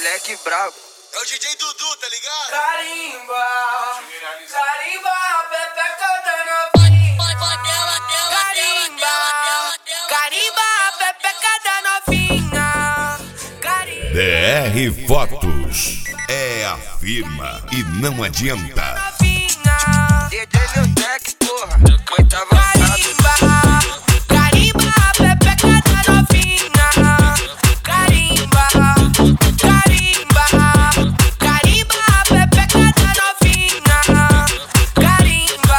moleque brabo. É o DJ Dudu, tá ligado? Carimba, carimba, pepeca da novinha. Carimba, carimba, pepeca da novinha. DR Fotos é a firma e não adianta. DJ Leotec, porra, muito avançado. Carimba, pepeca da novinha. Carimba, carimba, carimba, pepeca da novinha. Carimba.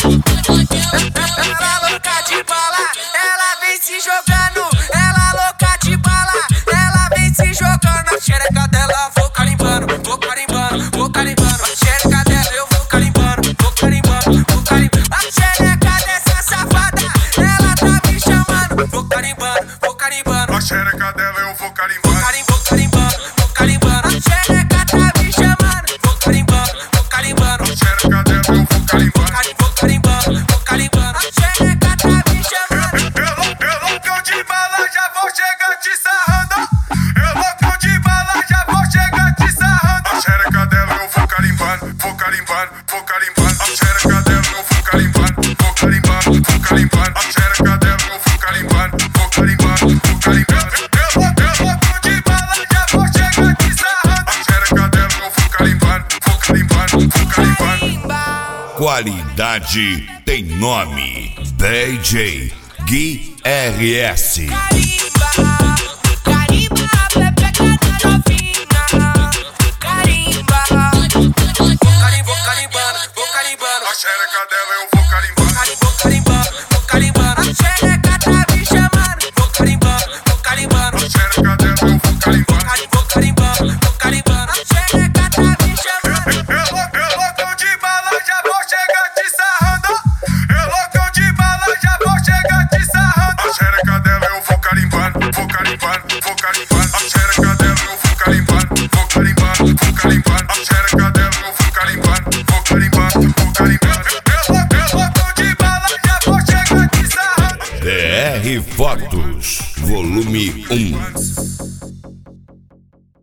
Ela louca de bala, ela vem se jogando. Ela louca de bala, ela vem se jogando. A xereca dela vou carimbando, vou carimbando, vou carimbando. A xereca dela eu vou carimbando, vou carimbando, vou carimbando. A xereca dessa safada, ela tá me chamando. Vou carimbando, vou carimbando. A xereca dela eu vou carimbando. Vou carimbando, vou carimbando. A xereca tá me chamando. Vou carimbando, vou carimbando. A xereca dela eu vou carimbando. Vou carimbando, vou carimbando. A xereca tá me chamando. Eu loucão de bala, já vou chegar te sarrando. Eu loucão de bala, já vou chegar te sarrando. A xereca dela eu vou carimbando, vou carimbando, vou carimbando. A xereca dela eu vou carimbando, vou carimbando, vou carimbando. A xereca dela eu vou carimbando, vou carimbando, vou carimbando. Eu loucão de bala, já vou chegar te sarrando. A xereca dela eu vou carimbando, vou carimbando, vou carimbando. Qualidade tem nome. DJ Gui RS. Carimba, carimba, pepeca da novinha. Carimba. Vou carimbando, vou carimbando. A xereca dela eu vou carimbando. Vou carimbando, vou carimbando. A xereca tá me chamando. Vou carimbando, vou carimbando. A xereca dela eu vou carimbando. Vou carimbando, vou carimbando. A xereca tá me chamando. Eu loucão de bala, já vou chegar te sarrando. Eu loucão de bala, já vou chegar te sarrando. A xereca dela eu vou carimbando, vou carimbando, vou carimbando. A xereca dela eu vou carimbando, vou carimbando, vou carimbando. A xereca dela eu vou carimbando, vou carimbando, vou carimbando. Eu loucão de bala, já vou chegar te sarrando. DR Fotos, volume 1.